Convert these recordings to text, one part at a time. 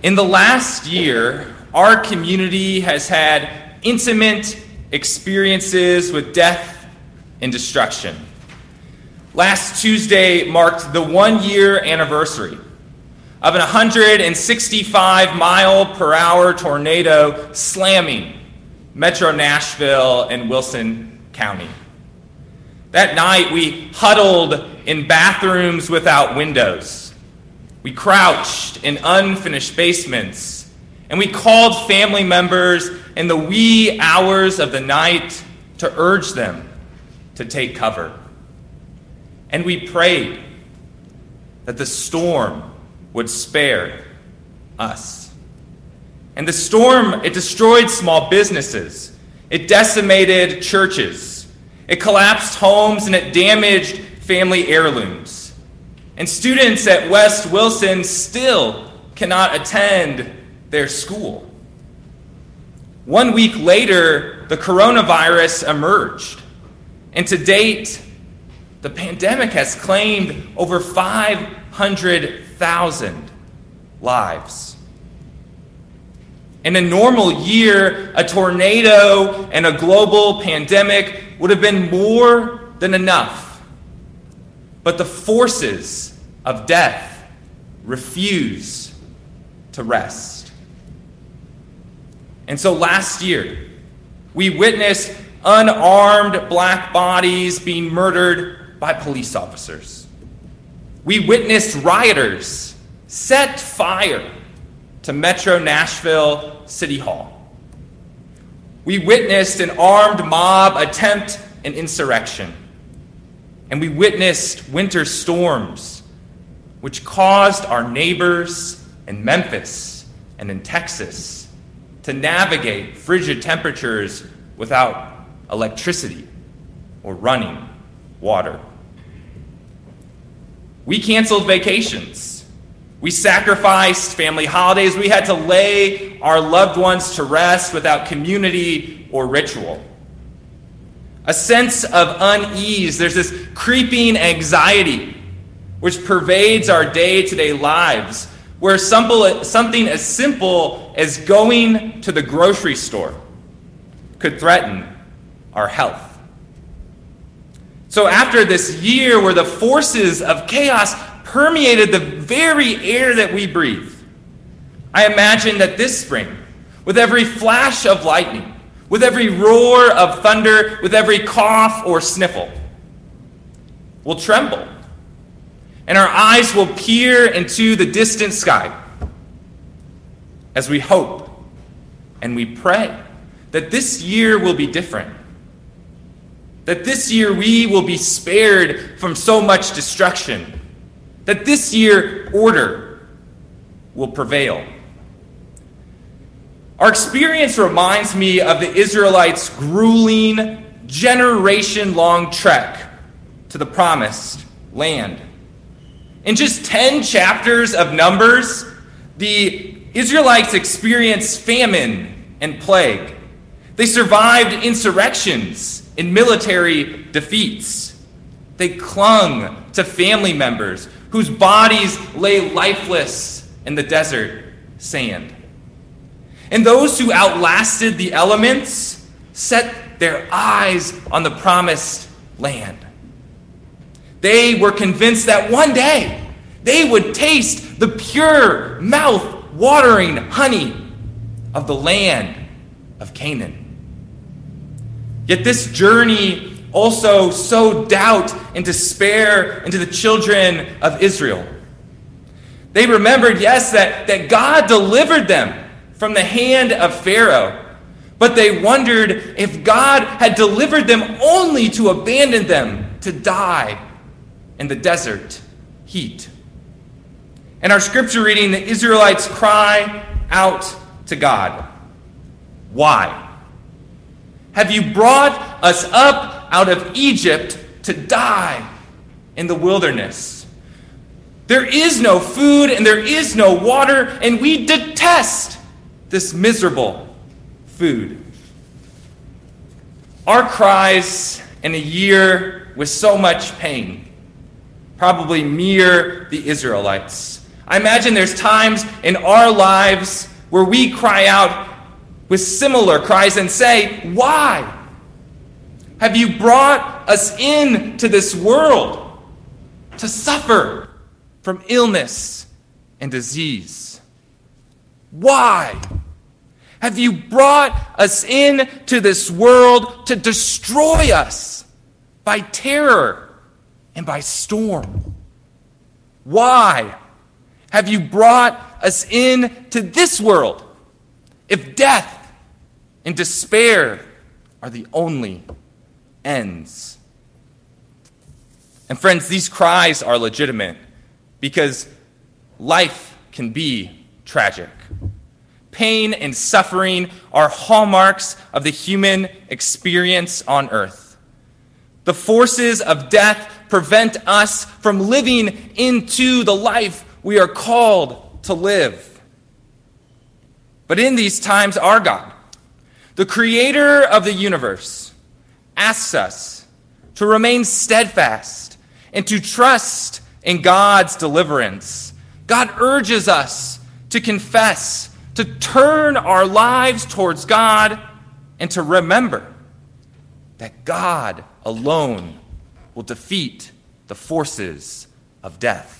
In the last year, our community has had intimate experiences with death and destruction. Last Tuesday marked the 1-year anniversary of an 165-mile-per-hour tornado slamming Metro Nashville and Wilson County. That night, we huddled in bathrooms without windows. We crouched in unfinished basements, and we called family members in the wee hours of the night to urge them to take cover. And we prayed that the storm would spare us. And the storm, it destroyed small businesses. It decimated churches. It collapsed homes, and it damaged family heirlooms. And students at West Wilson still cannot attend their school. 1 week later, the coronavirus emerged. And to date, the pandemic has claimed over 500,000 lives. In a normal year, a tornado and a global pandemic would have been more than enough. But the forces of death refuse to rest. And so last year, we witnessed unarmed black bodies being murdered by police officers. We witnessed rioters set fire to Metro Nashville City Hall. We witnessed an armed mob attempt an insurrection. And we witnessed winter storms, which caused our neighbors in Memphis and in Texas to navigate frigid temperatures without electricity or running water. We canceled vacations. We sacrificed family holidays. We had to lay our loved ones to rest without community or ritual. A sense of unease. There's this creeping anxiety which pervades our day-to-day lives, where something as simple as going to the grocery store could threaten our health. So after this year where the forces of chaos permeated the very air that we breathe, I imagine that this spring, with every flash of lightning, with every roar of thunder, with every cough or sniffle, we'll tremble, and our eyes will peer into the distant sky as we hope and we pray that this year will be different, that this year we will be spared from so much destruction, that this year order will prevail. Our experience reminds me of the Israelites' grueling, generation-long trek to the promised land. In just 10 chapters of Numbers, the Israelites experienced famine and plague. They survived insurrections and military defeats. They clung to family members whose bodies lay lifeless in the desert sand. And those who outlasted the elements set their eyes on the promised land. They were convinced that one day they would taste the pure, mouth-watering honey of the land of Canaan. Yet this journey also sowed doubt and despair into the children of Israel. They remembered, yes, that God delivered them from the hand of Pharaoh, but they wondered if God had delivered them only to abandon them to die in the desert heat. In our scripture reading, the Israelites cry out to God, "Why have you brought us up out of Egypt to die in the wilderness? There is no food and there is no water, and we detest this miserable food." Our cries in a year with so much pain probably mirror the Israelites, I imagine there's times in our lives where we cry out with similar cries and say, "Why have you brought us into this world to suffer from illness and disease? Why have you brought us into this world to destroy us by terror and by storm? Why have you brought us into this world if death and despair are the only ends?" And friends, these cries are legitimate because life can be tragic. Pain and suffering are hallmarks of the human experience on earth. The forces of death prevent us from living into the life we are called to live. But in these times, our God, the creator of the universe, asks us to remain steadfast and to trust in God's deliverance. God urges us to confess, to turn our lives towards God, and to remember that God alone will defeat the forces of death.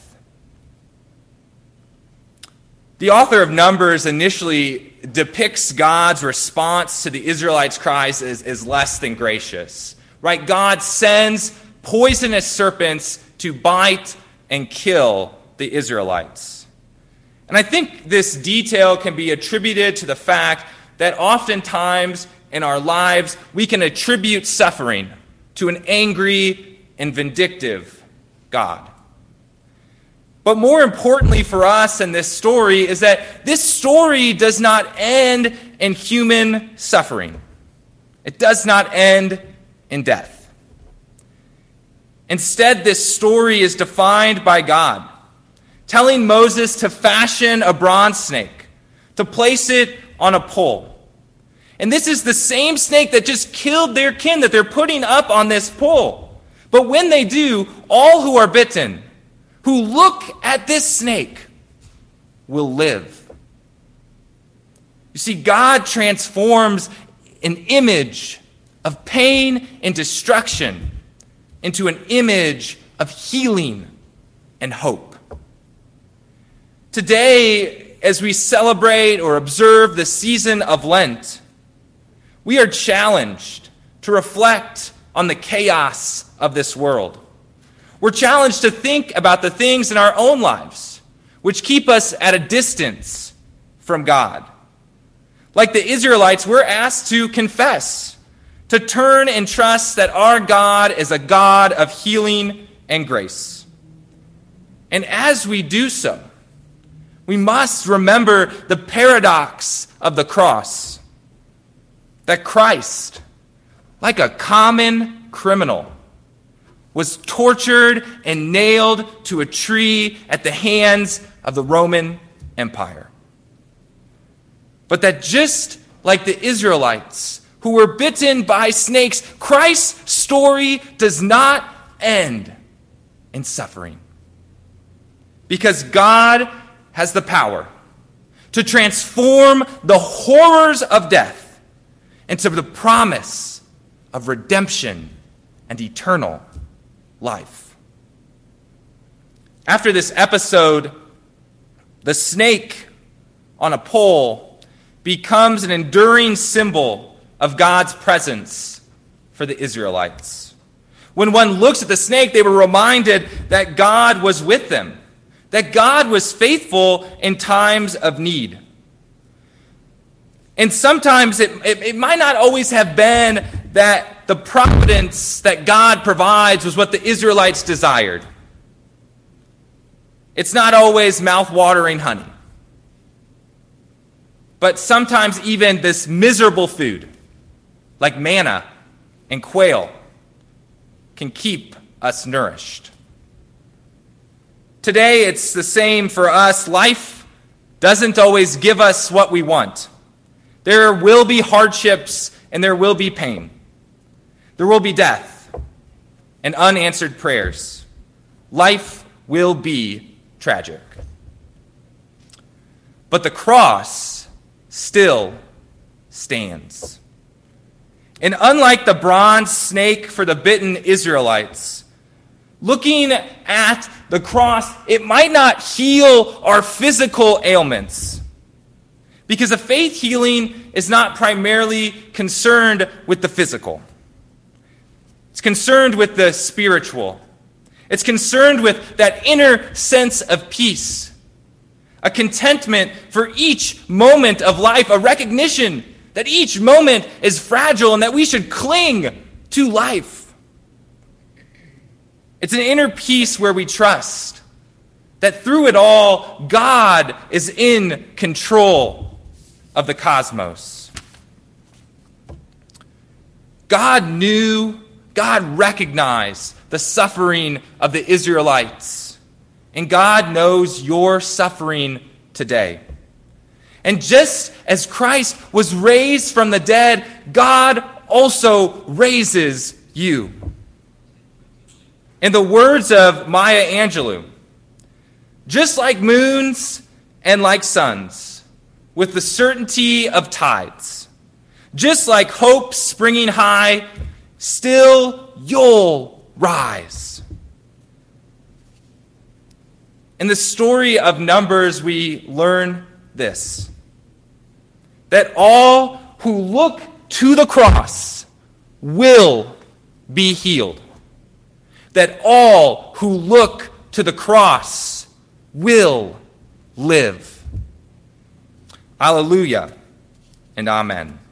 The author of Numbers initially depicts God's response to the Israelites' cries as less than gracious. Right? God sends poisonous serpents to bite and kill the Israelites. And I think this detail can be attributed to the fact that oftentimes in our lives we can attribute suffering to an angry and vindictive God. But more importantly for us in this story is that this story does not end in human suffering. It does not end in death. Instead, this story is defined by God, telling Moses to fashion a bronze snake, to place it on a pole. And this is the same snake that just killed their kin that they're putting up on this pole. But when they do, all who are bitten, who look at this snake, will live. You see, God transforms an image of pain and destruction into an image of healing and hope. Today, as we celebrate or observe the season of Lent, we are challenged to reflect on the chaos of this world. We're challenged to think about the things in our own lives which keep us at a distance from God. Like the Israelites, we're asked to confess, to turn and trust that our God is a God of healing and grace. And as we do so, we must remember the paradox of the cross, that Christ, like a common criminal, was tortured and nailed to a tree at the hands of the Roman Empire. But that just like the Israelites who were bitten by snakes, Christ's story does not end in suffering. Because God has the power to transform the horrors of death into the promise of redemption and eternal life. After this episode, the snake on a pole becomes an enduring symbol of God's presence for the Israelites. When one looks at the snake, they were reminded that God was with them, that God was faithful in times of need. And sometimes it might not always have been that the providence that God provides was what the Israelites desired. It's not always mouth-watering honey. But sometimes even this miserable food, like manna and quail, can keep us nourished. Today, it's the same for us. Life doesn't always give us what we want. There will be hardships and there will be pain. There will be death and unanswered prayers. Life will be tragic. but the cross still stands. And unlike the bronze snake for the bitten Israelites, looking at the cross, it might not heal our physical ailments. Because a faith healing is not primarily concerned with the physical. It's concerned with the spiritual. It's concerned with that inner sense of peace, a contentment for each moment of life, a recognition that each moment is fragile and that we should cling to life. It's an inner peace where we trust that through it all, God is in control of the cosmos. God recognized the suffering of the Israelites, and God knows your suffering today. And just as Christ was raised from the dead, God also raises you. In the words of Maya Angelou, just like moons and like suns, with the certainty of tides, just like hope springing high, still you'll rise. In the story of Numbers, we learn this, that all who look to the cross will be healed. That all who look to the cross will live. Alleluia and amen.